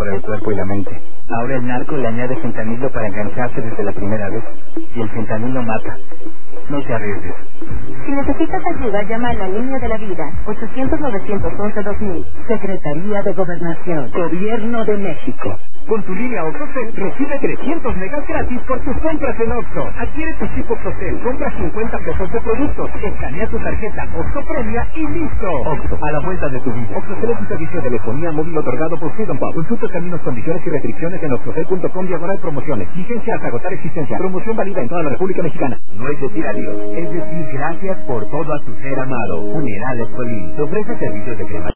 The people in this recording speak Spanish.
por el cuerpo y la mente. Ahora el narco le añade fentanilo para engancharse desde la primera vez. Y el fentanilo mata. No te arriesgues. Si necesitas ayuda, llama a la línea de la vida, 800-911-2000. Secretaría de Gobernación, Gobierno de México. Con tu línea OXXOCEL recibe 300 megas gratis por tus compras en Oxxo. Adquiere tu chip OXXOCEL, compra 50 pesos de productos, escanea tu tarjeta Oxxo Premia y listo. Oxxo, a la vuelta de tu vida. OXXOCEL es un servicio de telefonía móvil otorgado por Freedom Pub. Consulta términos, condiciones y restricciones en oxxocel.com/promociones. Vigencia hasta agotar existencia. Promoción válida en toda la República Mexicana. No es decir adiós, es decir gracias por todo a tu ser amado. Funerales Colín te ofrece servicios de crema